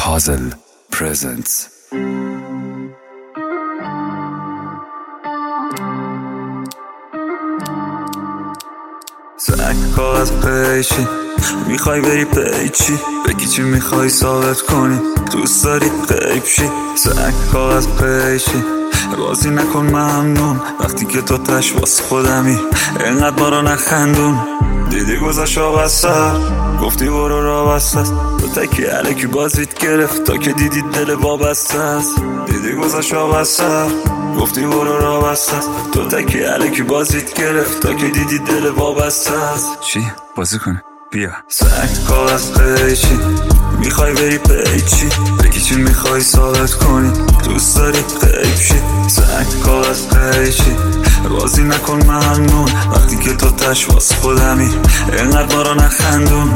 Hazel presents. سنگ کاغذ پیچی میخوای بری پیچی بگی چی میخوای ثابت کنی دوست داری غیب شی. سنگ کاغذ پیچی بازی نکن ممنون وقتی که تو تش واسه خودمی اینقدر ما رو نخندون. دیدی گذاشت آب از سر گفتی برو را بسته است تو تکی علکی بازیت گرفت تا که دیدی دل وابسته است. دیدی گذاشت آب از سر گفتی برو را بسته است تو تکی علکی بازیت گرفت تا که دیدی دل وابسته است. چی؟ بازی کنه؟ بیا. سنگ کاغذ پیچی میخوای بری پیچی بگی چی میخوای ثابت کنی دوست داری غیب شی. سنگ کاغذ پیچی بازی نکن ممنون وقتی که تو تش واسه خودمی اینقدر ما رو نخندون.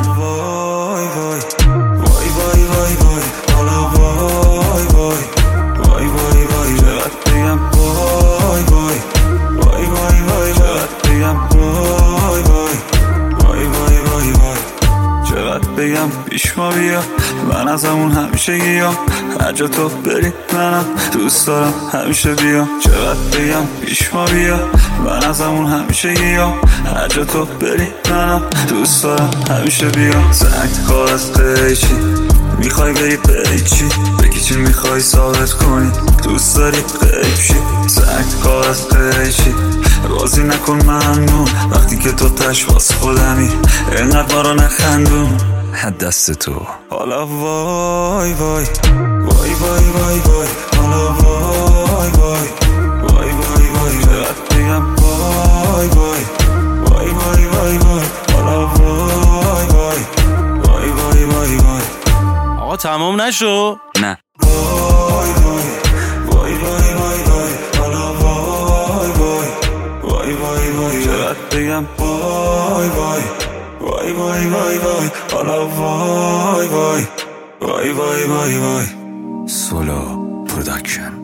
وای وای وای وای وای وای حالا وای وای وای وای وای چقدر بگم وای وای وای وای وای چقدر بگم وای وای وای وای وای وای چقدر بگم پیش ما بیا من ازمون همیشه گیام هر جا تو بری منم دوست دارم همیشه بیا. چقدر بگم پیش ما بیا من ازمون همیشه گیام هر جا تو بری منم دوست دارم همیشه بیا. سنگ کاغذ پیچی میخوای بری پیچی بگی چی میخوای ثابت کنی دوست داری غیب شی. سنگ کاغذ پیچی بازی نکن ممنون وقتی که تو تش واسه خودمی اینقدر ما رو نخندون. حد دست تو حالا وای وای وای وای وای وای حالا وای وای وای وای وای چقدر بگم وای وای وای وای وای وای حالا وای وای وای وای وای وای. آقا تمام نشو؟ نه. وای وای وای وای وای وای حالا وای وای وای وای وای چقدر بگم وای وای وای وای وای وای حالا وای وای وای وای وای وای. سولو پروداکشن.